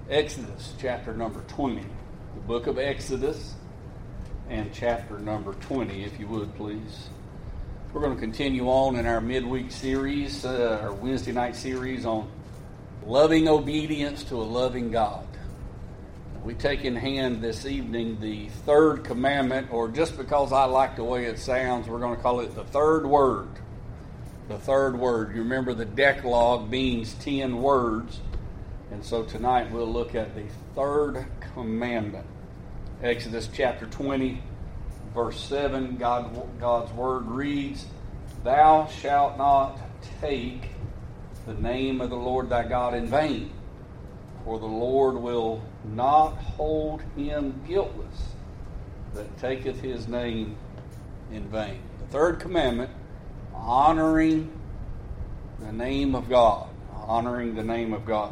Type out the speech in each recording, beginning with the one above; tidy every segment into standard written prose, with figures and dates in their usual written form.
Exodus chapter number 20. The book of Exodus and chapter number 20, if you would, please. We're going to continue on in our midweek series, our Wednesday night series on loving obedience to a loving God. We take in hand this evening the third commandment, or just because I like the way it sounds, we're going to call it the third word. The third word. You remember the Decalogue means 10 words. And so tonight we'll look at the third commandment. Exodus chapter 20, verse 7, God's word reads, "Thou shalt not take the name of the Lord thy God in vain, for the Lord will not hold him guiltless that taketh his name in vain." The third commandment, honoring the name of God. Honoring the name of God.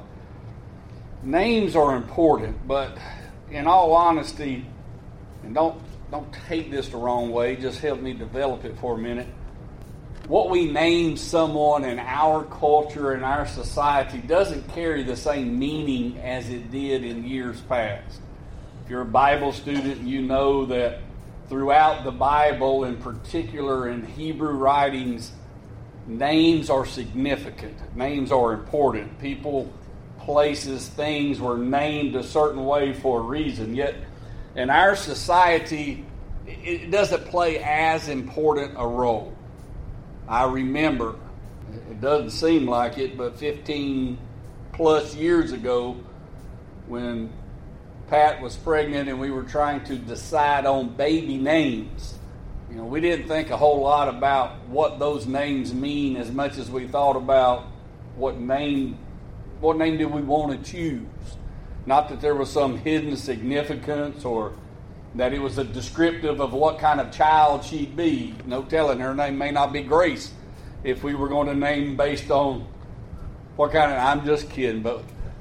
Names are important, but in all honesty, and don't take this the wrong way, just help me develop it for a minute. What we name someone in our culture and our society doesn't carry the same meaning as it did in years past. If you're a Bible student, you know that throughout the Bible, in particular in Hebrew writings, names are significant. Names are important. People, places, things were named a certain way for a reason. Yet in our society, it doesn't play as important a role. I remember, it doesn't seem like it, but 15 plus years ago, when Pat was pregnant and we were trying to decide on baby names, we didn't think a whole lot about what those names mean as much as we thought about what name did we want to choose. Not that there was some hidden significance or that it was a descriptive of what kind of child she'd be. No telling, her name may not be Grace if we were going to name based on what kind of... I'm just kidding, but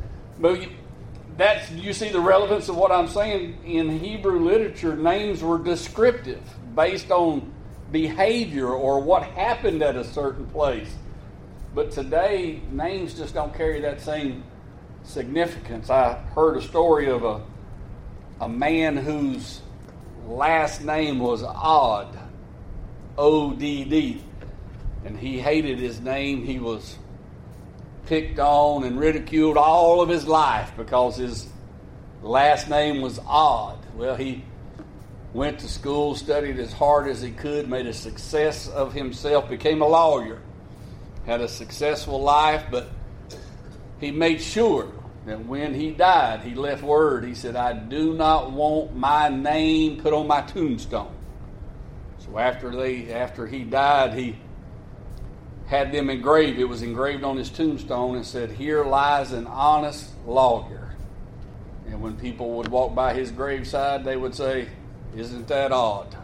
you see the relevance of what I'm saying. In Hebrew literature, names were descriptive based on behavior or what happened at a certain place. But today, names just don't carry that same significance. I heard a story of a man whose last name was Odd, O-D-D, and he hated his name. He was picked on and ridiculed all of his life because his last name was Odd. Well, he went to school, studied as hard as he could, made a success of himself, became a lawyer, had a successful life, but he made sure that when he died, he left word. He said, "I do not want my name put on my tombstone." So after he died, he had them engraved. It was engraved on his tombstone and said, "Here lies an honest lawyer." And when people would walk by his graveside, they would say, "Isn't that odd?"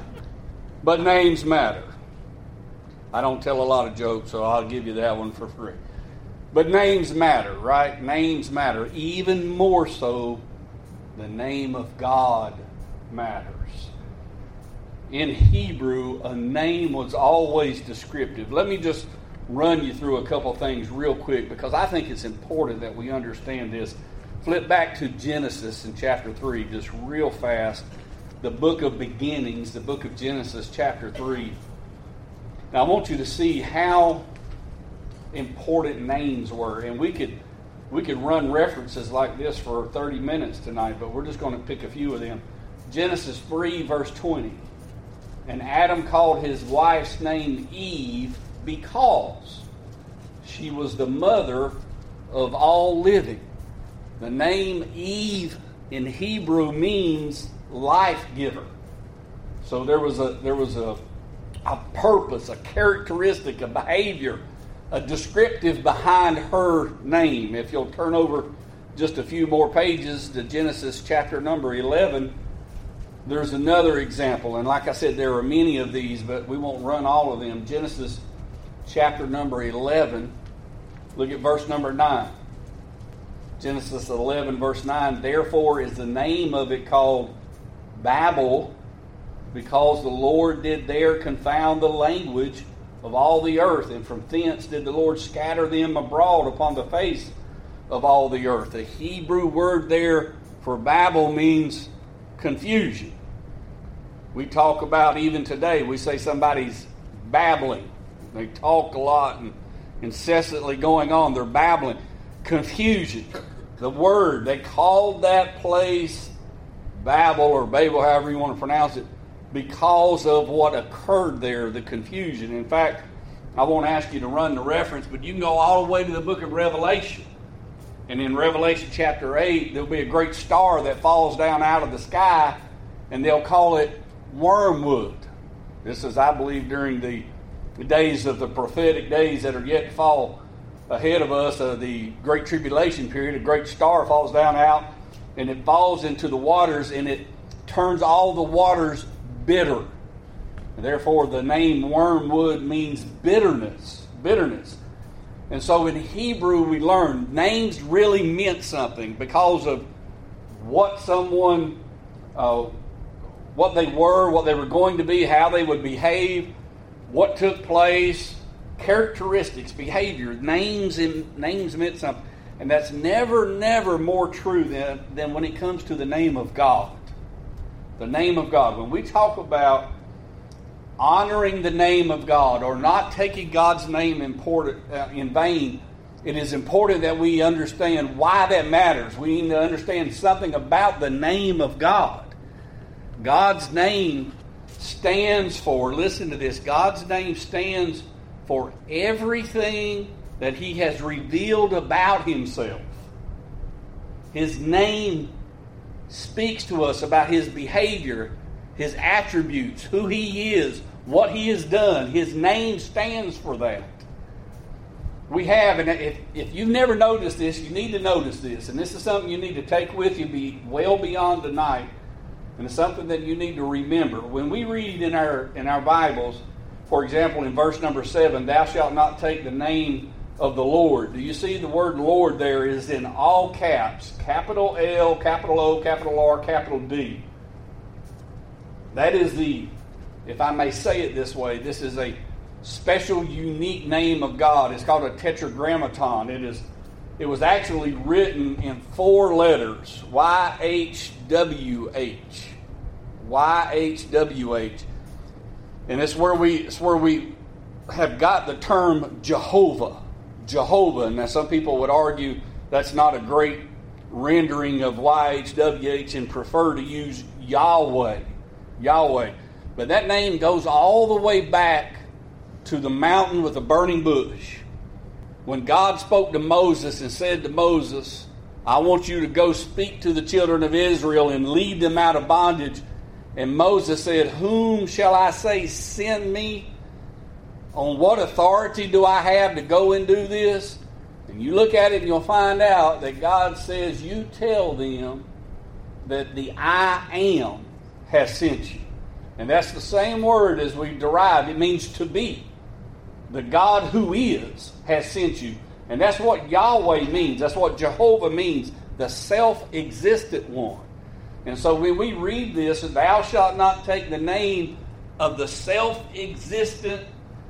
But names matter. I don't tell a lot of jokes, so I'll give you that one for free. But names matter, right? Names matter. Even more so, the name of God matters. In Hebrew, a name was always descriptive. Let me just run you through a couple things real quick because I think it's important that we understand this. Flip back to Genesis in chapter 3, just real fast. The book of beginnings, the book of Genesis, chapter 3. Now, I want you to see how important names were. And we could run references like this for 30 minutes tonight, but we're just going to pick a few of them. Genesis 3, verse 20. "And Adam called his wife's name Eve because she was the mother of all living." The name Eve in Hebrew means life giver. So there was a purpose, a characteristic, a behavior, a descriptive behind her name. If you'll turn over just a few more pages to Genesis chapter number 11, there's another example. And like I said, there are many of these, but we won't run all of them. Genesis chapter number 11, look at verse number 9. Genesis 11, verse 9, "Therefore is the name of it called Babel, because the Lord did there confound the language of all the earth, and from thence did the Lord scatter them abroad upon the face of all the earth. The Hebrew word there for Babel means confusion. We talk about, even today, we say somebody's babbling. They talk a lot and incessantly going on. They're babbling. Confusion. The word, they called that place Babel or Babel, however you want to pronounce it, because of what occurred there, the confusion. In fact, I won't ask you to run the reference, but you can go all the way to the book of Revelation. And in Revelation chapter 8, there'll be a great star that falls down out of the sky, and they'll call it wormwood. This is, I believe, during the days of the prophetic days that are yet to fall ahead of us, the Great Tribulation period. A great star falls down out, and it falls into the waters, and it turns all the waters bitter. And therefore, the name wormwood means bitterness. Bitterness. And so in Hebrew, we learn names really meant something because of what someone, what they were going to be, how they would behave, what took place, characteristics, behavior. Names meant something. And that's never more true than when it comes to the name of God. The name of God. When we talk about honoring the name of God or not taking God's name in vain, it is important that we understand why that matters. We need to understand something about the name of God. God's name stands for, listen to this, God's name stands for everything that He has revealed about Himself. His name speaks to us about His behavior, His attributes, who He is, what He has done. His name stands for that. We have, and if you've never noticed this, you need to notice this. And this is something you need to take with you well beyond tonight. And it's something that you need to remember. When we read in our Bibles, for example, in verse number 7, thou shalt not take the name of the Lord. Do you see the word Lord there is in all caps? Capital L, capital O, capital R, capital D. That is the, if I may say it this way, this is a special, unique name of God. It's called a tetragrammaton. It was actually written in 4 letters, YHWH. YHWH. And it's where we have got the term Jehovah. Jehovah. Now some people would argue that's not a great rendering of YHWH and prefer to use Yahweh. Yahweh. But that name goes all the way back to the mountain with the burning bush. When God spoke to Moses and said to Moses, I want you to go speak to the children of Israel and lead them out of bondage. And Moses said, whom shall I say send me? On what authority do I have to go and do this? And you look at it and you'll find out that God says, you tell them that the I am has sent you. And that's the same word as we derived. It means to be. The God who is has sent you. And that's what Yahweh means. That's what Jehovah means. The self-existent one. And so when we read this, thou shalt not take the name of the self-existent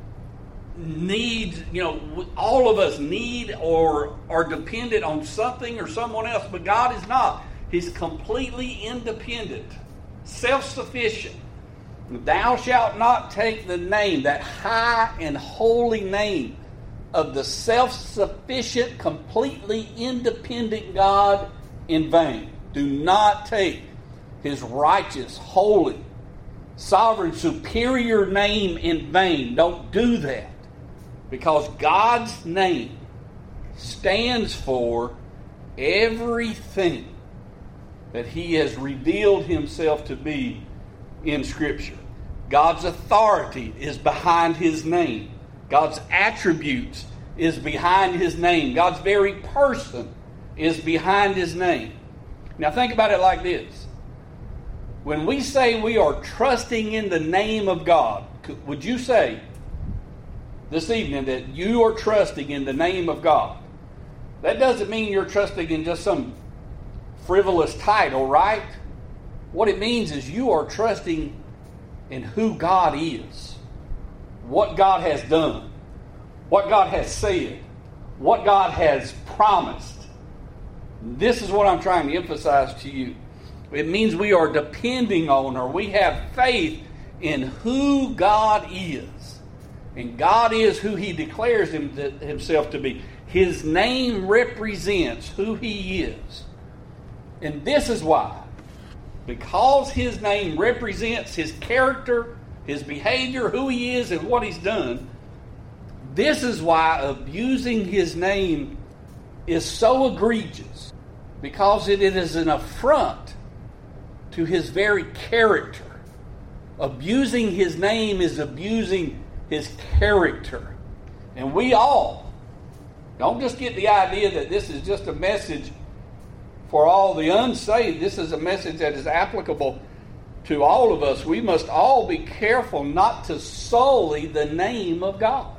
needs, all of us need or are dependent on something or someone else, but God is not. He's completely independent, self-sufficient. Thou shalt not take the name, that high and holy name of the self-sufficient, completely independent God in vain. Do not take His righteous, holy, sovereign, superior name in vain. Don't do that. Because God's name stands for everything that He has revealed Himself to be in Scripture. God's authority is behind His name. God's attributes is behind His name. God's very person is behind His name. Now think about it like this. When we say we are trusting in the name of God, would you say this evening that you are trusting in the name of God? That doesn't mean you're trusting in just some frivolous title, right? What it means is you are trusting in who God is, what God has done, what God has said, what God has promised. This is what I'm trying to emphasize to you. It means we are depending on, or we have faith in who God is. And God is who He declares Himself to be. His name represents who He is. And this is why. Because His name represents His character, His behavior, who He is, and what He's done, this is why abusing His name is so egregious. Because it is an affront to His very character. Abusing His name is abusing His character. And we all, don't just get the idea that this is just a message for all the unsaved. This is a message that is applicable to all of us. We must all be careful not to sully the name of God.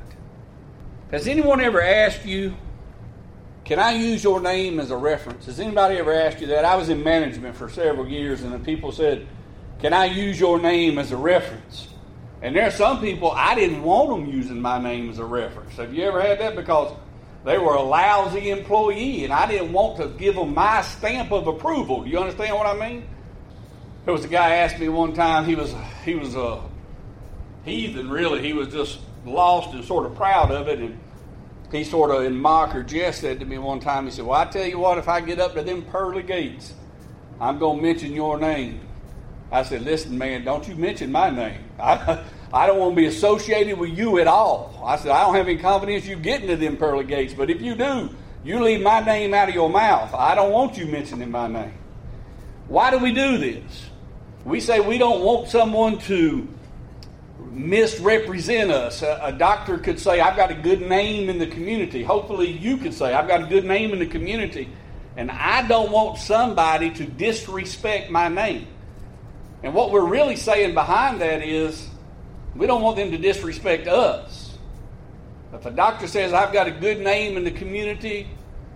Has anyone ever asked you, can I use your name as a reference? Has anybody ever asked you that? I was in management for several years, and the people said, can I use your name as a reference? And there are some people, I didn't want them using my name as a reference. Have you ever had that? Because they were a lousy employee, and I didn't want to give them my stamp of approval. Do you understand what I mean? There was a guy asked me one time, he was a heathen, really. He was just lost and sort of proud of it, and he sort of in mock or jest said to me one time, he said, well, I tell you what, if I get up to them pearly gates, I'm going to mention your name. I said, listen, man, don't you mention my name. I don't want to be associated with you at all. I said, I don't have any confidence you getting to them pearly gates, but if you do, you leave my name out of your mouth. I don't want you mentioning my name. Why do we do this? We say we don't want someone to misrepresent us. A doctor could say, I've got a good name in the community. Hopefully you could say, I've got a good name in the community, and I don't want somebody to disrespect my name. And what we're really saying behind that is, we don't want them to disrespect us. If a doctor says, I've got a good name in the community,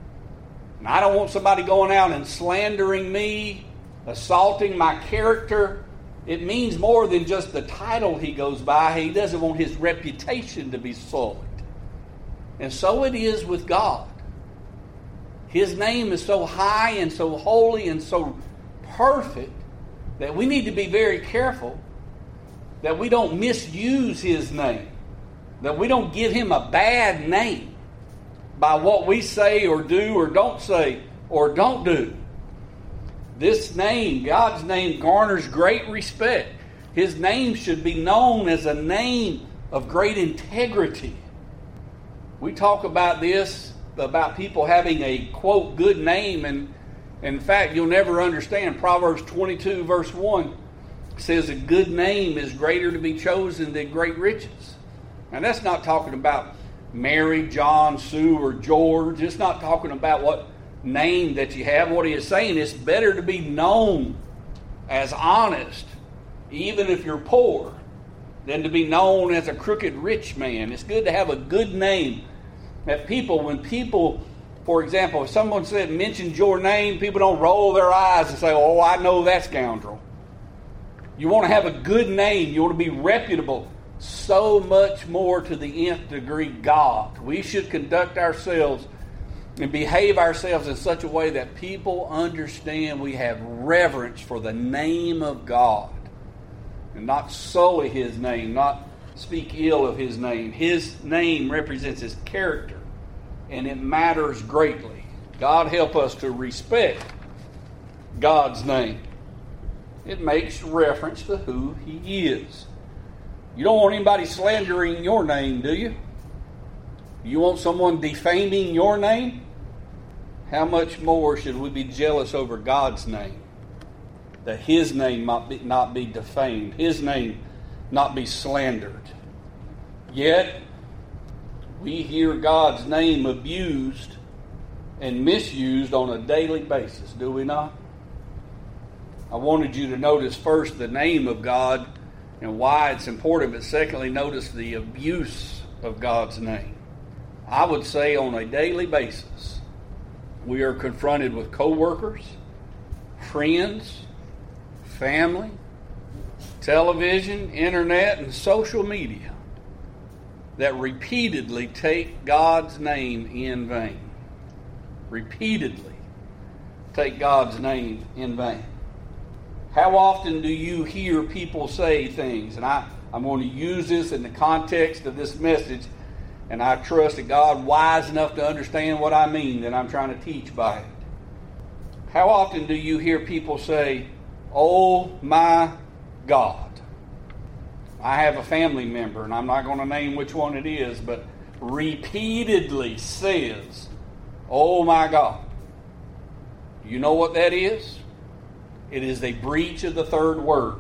and I don't want somebody going out and slandering me, assaulting my character, it means more than just the title he goes by. He doesn't want his reputation to be sullied. And so it is with God. His name is so high and so holy and so perfect that we need to be very careful that we don't misuse His name, that we don't give Him a bad name by what we say or do or don't say or don't do. This name, God's name, garners great respect. His name should be known as a name of great integrity. We talk about this, about people having a, quote, good name, and in fact, you'll never understand. Proverbs 22, verse 1 says a good name is greater to be chosen than great riches. Now, that's not talking about Mary, John, Sue, or George. It's not talking about what name that you have. What he is saying is better to be known as honest, even if you're poor, than to be known as a crooked rich man. It's good to have a good name. That people, when people, for example, if someone mentions your name, people don't roll their eyes and say, oh, I know that scoundrel. You want to have a good name. You want to be reputable. So much more to the nth degree God. We should conduct ourselves and behave ourselves in such a way that people understand we have reverence for the name of God. And not sully His name, not speak ill of His name. His name represents His character, and it matters greatly. God help us to respect God's name. It makes reference to who He is. You don't want anybody slandering your name, do you? You want someone defaming your name? How much more should we be jealous over God's name? That His name not be defamed, His name not be slandered. Yet, we hear God's name abused and misused on a daily basis, do we not? I wanted you to notice first the name of God and why it's important, but secondly, notice the abuse of God's name. I would say on a daily basis, we are confronted with co-workers, friends, family, television, internet, and social media that repeatedly take God's name in vain. Repeatedly. take God's name in vain? How often do you hear people say things? And I'm going to use this in the context of this message, and I trust that God wise enough to understand what I mean that I'm trying to teach by it. How often do you hear people say, "Oh my God"? I have a family member, and I'm not going to name which one it is, but repeatedly says, "Oh my God." Do you know what that is? It is a breach of the third word.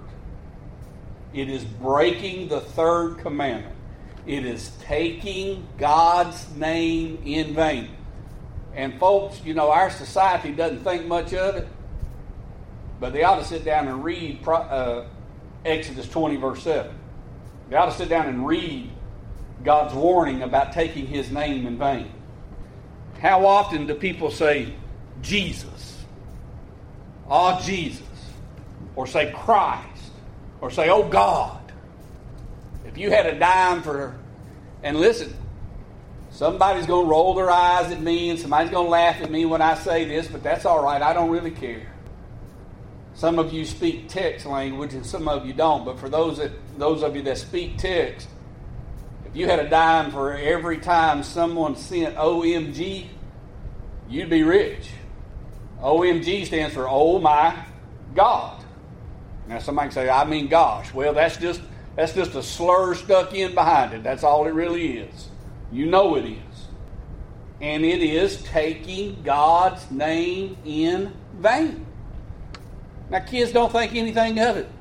It is breaking the third commandment. It is taking God's name in vain. And folks, our society doesn't think much of it, but they ought to sit down and read Exodus 20, verse 7. They ought to sit down and read God's warning about taking His name in vain. How often do people say, "Jesus"? "Oh, Jesus." Or say "Christ." Or say, "Oh, God." If you had a dime for... And listen, somebody's going to roll their eyes at me and somebody's going to laugh at me when I say this, but that's all right. I don't really care. Some of you speak text language and some of you don't. But for those of you that speak text, if you had a dime for every time someone sent OMG, you'd be rich. OMG stands for "Oh my God." Now somebody can say, "I mean gosh." Well, that's just a slur stuck in behind it. That's all it really is. You know it is. And it is taking God's name in vain. Now kids don't think anything of it.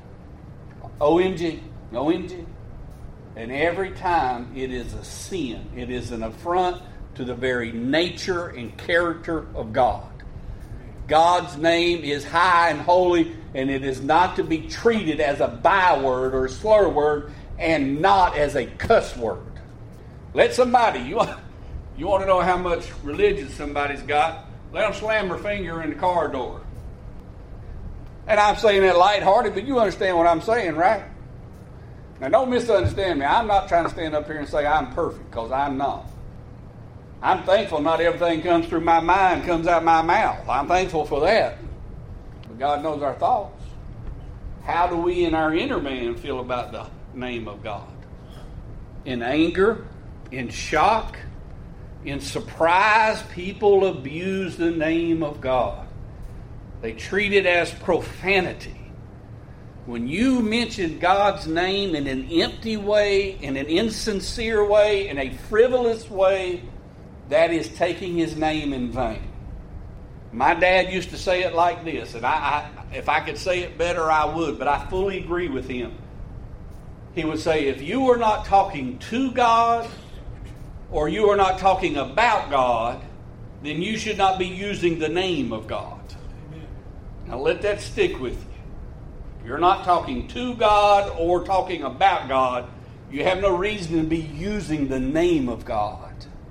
OMG. OMG. And every time it is a sin. It is an affront to the very nature and character of God. God's name is high and holy, and it is not to be treated as a byword or a slur word and not as a cuss word. Let somebody, you want to know how much religion somebody's got, let them slam their finger in the car door. And I'm saying that lighthearted, but you understand what I'm saying, right? Now don't misunderstand me. I'm not trying to stand up here and say I'm perfect, because I'm not. I'm thankful not everything comes through my mind comes out my mouth. I'm thankful for that. But God knows our thoughts. How do we in our inner man feel about the name of God? In anger, in shock, in surprise, people abuse the name of God. They treat it as profanity. When you mention God's name in an empty way, in an insincere way, in a frivolous way, that is taking His name in vain. My dad used to say it like this, and if I could say it better, I would, but I fully agree with him. He would say, if you are not talking to God, or you are not talking about God, then you should not be using the name of God. Amen. Now let that stick with you. If you're not talking to God or talking about God, you have no reason to be using the name of God.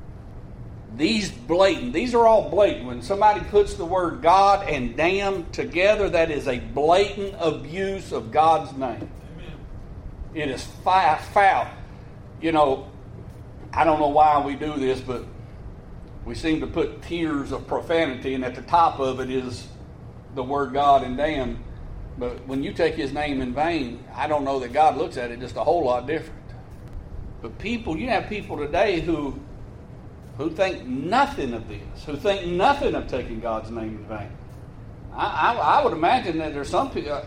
These are all blatant. When somebody puts the word God and damn together, that is a blatant abuse of God's name. Amen. It is foul. I don't know why we do this, but we seem to put tiers of profanity, and at the top of it is the word God and damn. But when you take His name in vain, I don't know that God looks at it just a whole lot different. But you have people today who think nothing of this, who think nothing of taking God's name in vain. I would imagine that there's some people,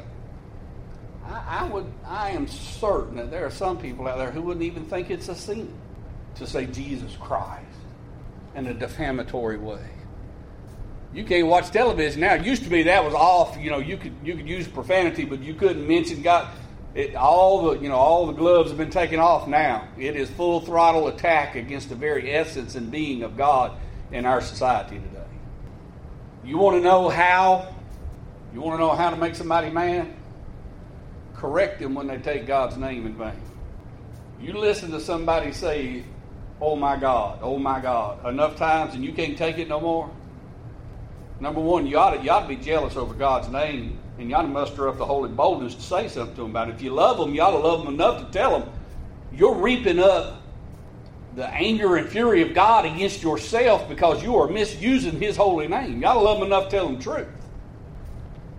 I am certain that there are some people out there who wouldn't even think it's a sin to say Jesus Christ in a defamatory way. You can't watch television now. It used to be that was off. You could use profanity, but you couldn't mention God. All the gloves have been taken off now. It is full throttle attack against the very essence and being of God in our society today. You want to know how? You want to know how to make somebody mad? Correct them when they take God's name in vain. You listen to somebody say, "Oh my God, oh my God," enough times and you can't take it no more. Number one, you ought to be jealous over God's name, and you ought to muster up the holy boldness to say something to them about it. If you love them, you ought to love them enough to tell them you're reaping up the anger and fury of God against yourself because you are misusing His holy name. You ought to love them enough to tell them the truth.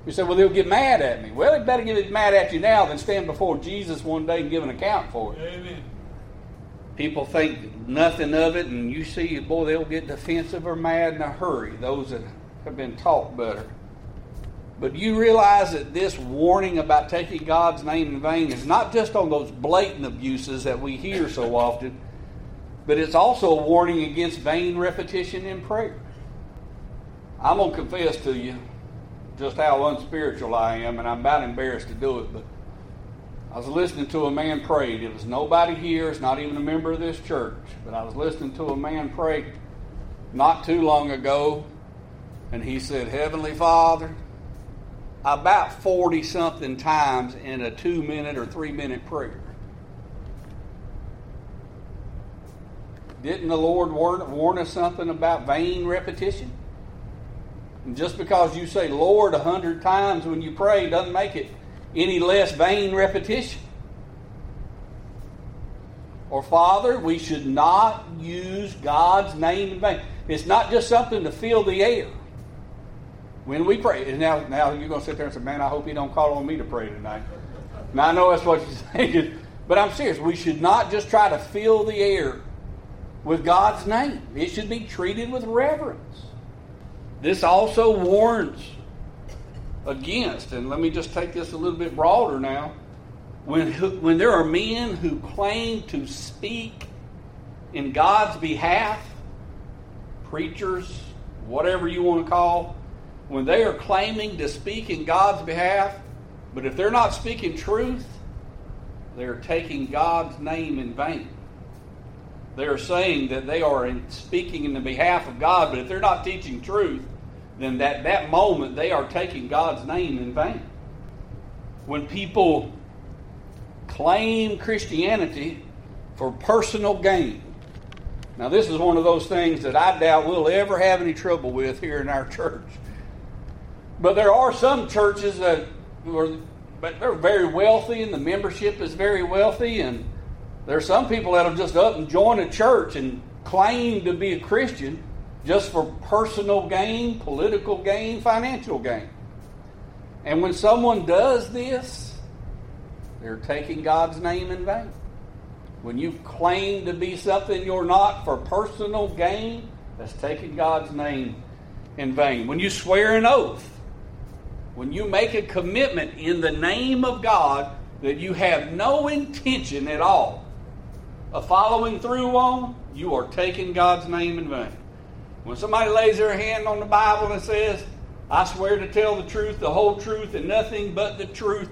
You say, well, they'll get mad at me. Well, they better get mad at you now than stand before Jesus one day and give an account for it. Amen. People think nothing of it, and you see, boy, they'll get defensive or mad in a hurry, those that have been taught better. But you realize that this warning about taking God's name in vain is not just on those blatant abuses that we hear so often, but it's also a warning against vain repetition in prayer. I'm going to confess to you just how unspiritual I am, and I'm about embarrassed to do it, but I was listening to a man pray. It was nobody here. It's not even a member of this church. But I was listening to a man pray not too long ago, and he said, Heavenly Father, about 40-something times in a 2-minute or 3-minute prayer. Didn't the Lord warn us something about vain repetition? And just because you say Lord 100 times when you pray doesn't make it any less vain repetition. Or Father, we should not use God's name in vain. It's not just something to fill the air. When we pray, and now you're going to sit there and say, man, I hope you don't call on me to pray tonight. Now I know that's what you're thinking, but I'm serious. We should not just try to fill the air with God's name. It should be treated with reverence. This also warns against, and let me just take this a little bit broader now, when there are men who claim to speak in God's behalf, preachers, whatever you want to call, when they are claiming to speak in God's behalf, but if they're not speaking truth, they're taking God's name in vain. They're saying that they are speaking in the behalf of God, but if they're not teaching truth, then that moment they are taking God's name in vain. When people claim Christianity for personal gain, now this is one of those things that I doubt we'll ever have any trouble with here in our church. But there are some churches that they're very wealthy and the membership is very wealthy, and there are some people that'll just up and join a church and claim to be a Christian just for personal gain, political gain, financial gain. And when someone does this, they're taking God's name in vain. When you claim to be something you're not for personal gain, that's taking God's name in vain. When you swear an oath, when you make a commitment in the name of God that you have no intention at all of following through on, you are taking God's name in vain. When somebody lays their hand on the Bible and says, I swear to tell the truth, the whole truth, and nothing but the truth,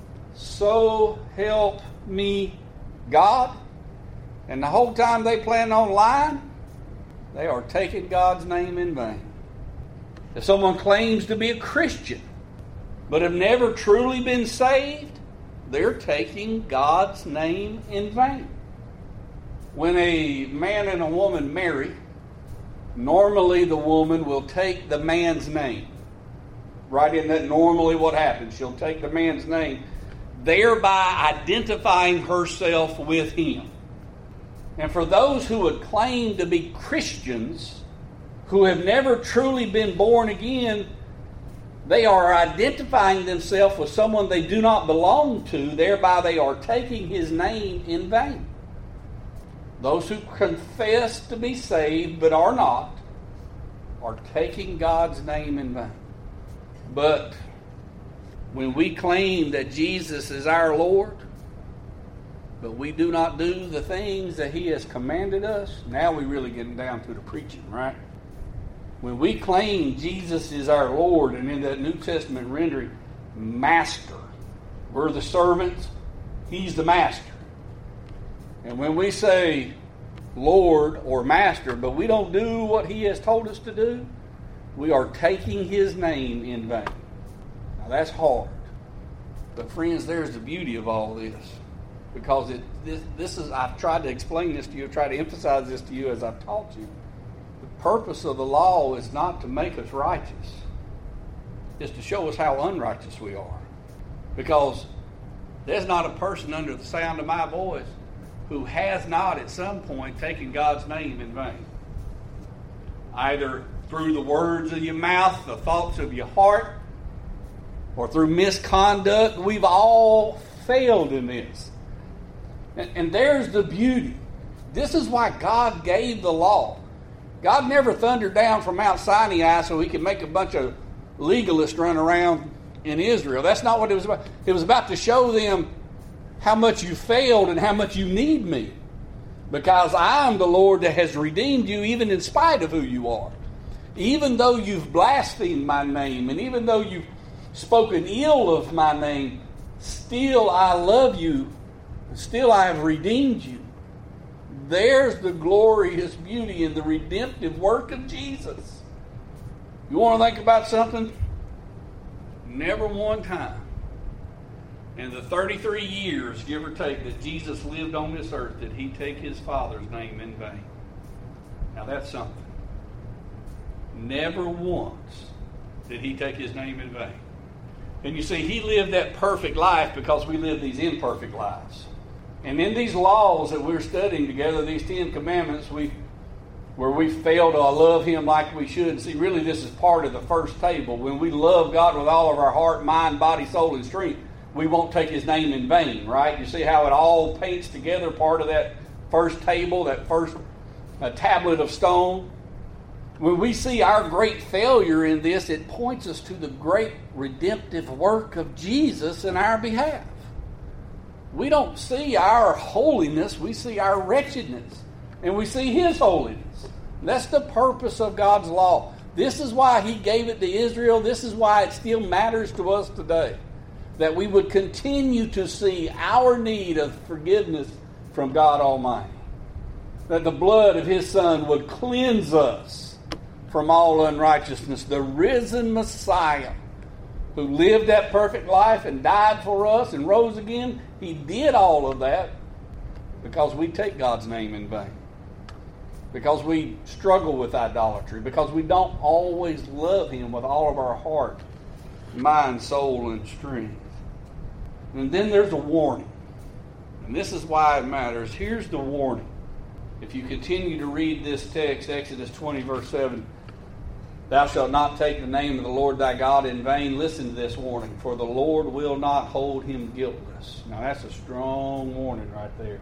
so help me God, and the whole time they plan on lying, they are taking God's name in vain. If someone claims to be a Christian, but have never truly been saved, they're taking God's name in vain. When a man and a woman marry, normally the woman will take the man's name. Right? Isn't that normally what happens? She'll take the man's name, thereby identifying herself with him. And for those who would claim to be Christians, who have never truly been born again, they are identifying themselves with someone they do not belong to, thereby they are taking his name in vain. Those who confess to be saved but are not are taking God's name in vain. But when we claim that Jesus is our Lord, but we do not do the things that he has commanded us, now we're really getting down to the preaching, right? When we claim Jesus is our Lord, and in that New Testament rendering, Master, we're the servants, he's the Master. And when we say Lord or Master, but we don't do what he has told us to do, we are taking his name in vain. Now that's hard. But friends, there's the beauty of all this. Because this is, I've tried to explain this to you, tried to emphasize this to you as I've taught you. The purpose of the law is not to make us righteous. It's to show us how unrighteous we are. Because there's not a person under the sound of my voice who has not at some point taken God's name in vain. Either through the words of your mouth, the thoughts of your heart, or through misconduct. We've all failed in this. And there's the beauty. This is why God gave the law. God never thundered down from Mount Sinai so he could make a bunch of legalists run around in Israel. That's not what it was about. It was about to show them how much you failed and how much you need me. Because I am the Lord that has redeemed you even in spite of who you are. Even though you've blasphemed my name and even though you've spoken ill of my name, still I love you. Still I have redeemed you. There's the glorious beauty in the redemptive work of Jesus. You want to think about something? Never one time in the 33 years, give or take, that Jesus lived on this earth did he take his Father's name in vain. Now that's something. Never once did he take his name in vain. And you see, he lived that perfect life because we live these imperfect lives. And in these laws that we're studying together, these 10 commandments, where we fail to love him like we should. See, really this is part of the first table. When we love God with all of our heart, mind, body, soul, and strength, we won't take his name in vain, right? You see how it all paints together, part of that first table, that first tablet of stone. When we see our great failure in this, it points us to the great redemptive work of Jesus in our behalf. We don't see our holiness, we see our wretchedness. And we see his holiness. That's the purpose of God's law. This is why he gave it to Israel. This is why it still matters to us today. That we would continue to see our need of forgiveness from God Almighty. That the blood of his Son would cleanse us from all unrighteousness. The risen Messiah who lived that perfect life and died for us and rose again, he did all of that because we take God's name in vain. Because we struggle with idolatry. Because we don't always love him with all of our heart, mind, soul, and strength. And then there's a warning. And this is why it matters. Here's the warning. If you continue to read this text, Exodus 20, verse 7, thou shalt not take the name of the Lord thy God in vain. Listen to this warning. For the Lord will not hold him guiltless. Now that's a strong warning right there.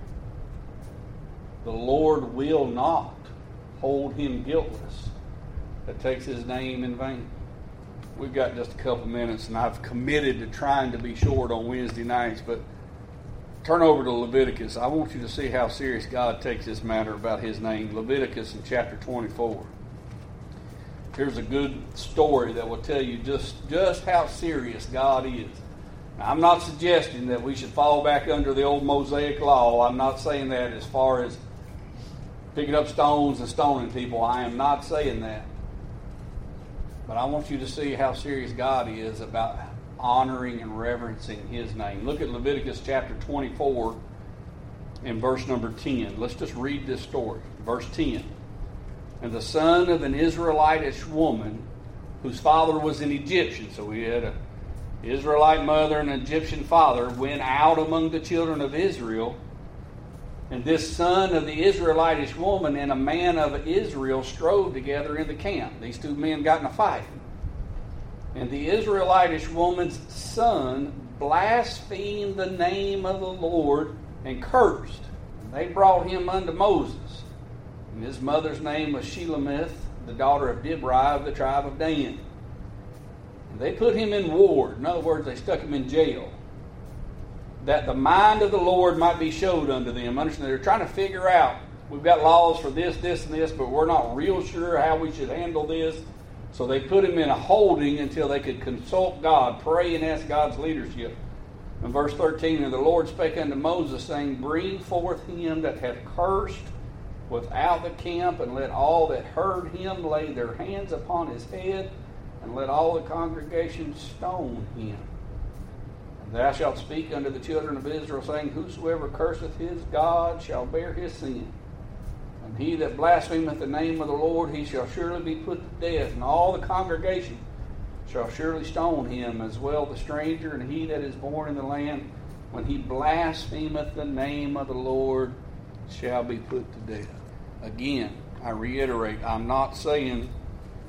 The Lord will not hold him guiltless that takes his name in vain. We've got just a couple minutes, and I've committed to trying to be short on Wednesday nights, but turn over to Leviticus. I want you to see how serious God takes this matter about his name. Leviticus in chapter 24. Here's a good story that will tell you just how serious God is. Now, I'm not suggesting that we should fall back under the old Mosaic law. I'm not saying that as far as picking up stones and stoning people. I am not saying that. But I want you to see how serious God is about honoring and reverencing his name. Look at Leviticus chapter 24 and verse number 10. Let's just read this story. Verse 10. And the son of an Israelitish woman whose father was an Egyptian. So we had an Israelite mother and an Egyptian father went out among the children of Israel. And this son of the Israelitish woman and a man of Israel strove together in the camp. These two men got in a fight. And the Israelitish woman's son blasphemed the name of the Lord and cursed. And they brought him unto Moses. And his mother's name was Shelemith, the daughter of Dibri of the tribe of Dan. And they put him in ward. In other words, they stuck him in jail, that the mind of the Lord might be showed unto them. Understand, they're trying to figure out, we've got laws for this, this, and this, but we're not real sure how we should handle this. So they put him in a holding until they could consult God, pray and ask God's leadership. In verse 13, and the Lord spake unto Moses, saying, bring forth him that hath cursed without the camp, and let all that heard him lay their hands upon his head, and let all the congregation stone him. Thou shalt speak unto the children of Israel, saying, whosoever curseth his God shall bear his sin. And he that blasphemeth the name of the Lord, he shall surely be put to death. And all the congregation shall surely stone him, as well the stranger and he that is born in the land. When he blasphemeth the name of the Lord, shall be put to death. Again, I reiterate, I'm not saying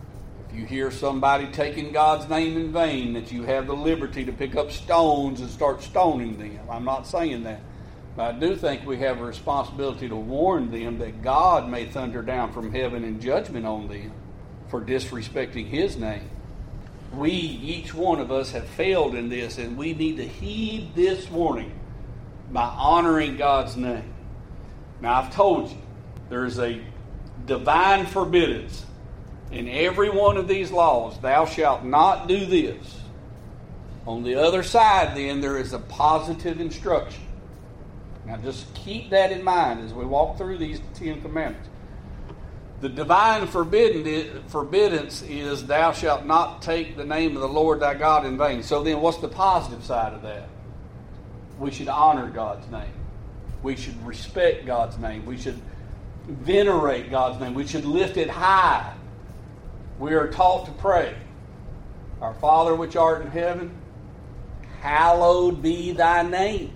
If you hear somebody taking God's name in vain, that you have the liberty to pick up stones and start stoning them. I'm not saying that. But I do think we have a responsibility to warn them that God may thunder down from heaven in judgment on them for disrespecting His name. We, each one of us, have failed in this, and we need to heed this warning by honoring God's name. Now, I've told you, there's a divine forbiddance in every one of these laws. Thou shalt not do this. On the other side, then, there is a positive instruction. Now, just keep that in mind as we walk through these 10 commandments. The divine forbiddance is, thou shalt not take the name of the Lord thy God in vain. So then, what's the positive side of that? We should honor God's name. We should respect God's name. We should venerate God's name. We should lift it high. We are taught to pray, Our Father which art in heaven, hallowed be thy name.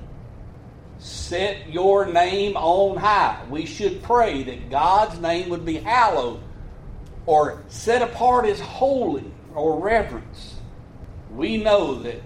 Set your name on high. We should pray that God's name would be hallowed or set apart as holy or reverence. We know that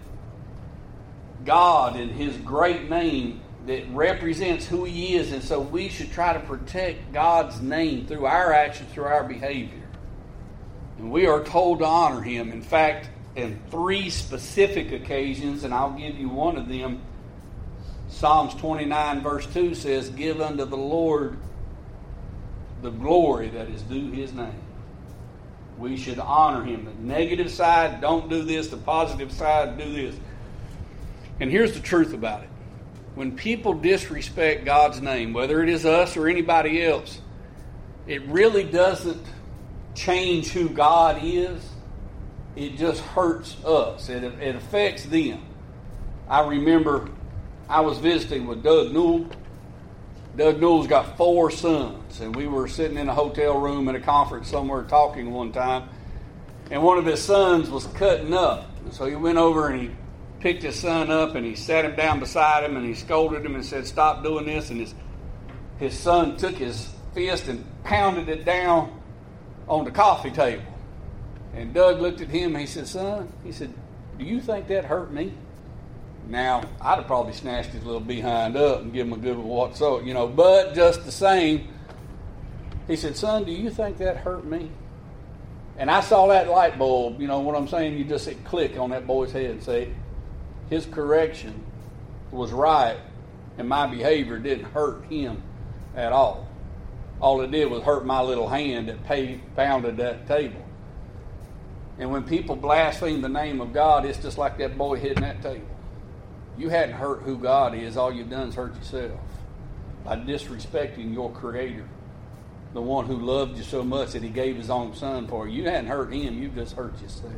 God and His great name that represents who He is, and so we should try to protect God's name through our actions, through our behavior. And we are told to honor Him. In fact, in 3 specific occasions, and I'll give you one of them. Psalms 29 verse 2 says, give unto the Lord the glory that is due His name. We should honor Him. The negative side, don't do this. The positive side, do this. And here's the truth about it. When people disrespect God's name, whether it is us or anybody else, it really doesn't change who God is. It just hurts us. It affects them. I remember I was visiting with Doug Newell. Doug Newell's got 4 sons, and we were sitting in a hotel room at a conference somewhere talking one time, and one of his sons was cutting up. So he went over and he picked his son up and he sat him down beside him and he scolded him and said, stop doing this. And his son took his fist and pounded it down on the coffee table. And Doug looked at him and he said, son, he said, do you think that hurt me? Now, I'd have probably snatched his little behind up and give him a good what's so, but just the same, he said, son, do you think that hurt me? And I saw that light bulb, what I'm saying, you just said click on that boy's head and say, his correction was right and my behavior didn't hurt him at all. All it did was hurt my little hand that pounded that table. And when people blaspheme the name of God, it's just like that boy hitting that table. You hadn't hurt who God is. All you've done is hurt yourself by disrespecting your Creator, the one who loved you so much that He gave His own Son for you. You hadn't hurt Him. You just hurt yourself.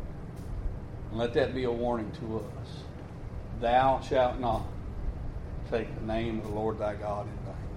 And let that be a warning to us. Thou shalt not take the name of the Lord thy God in vain.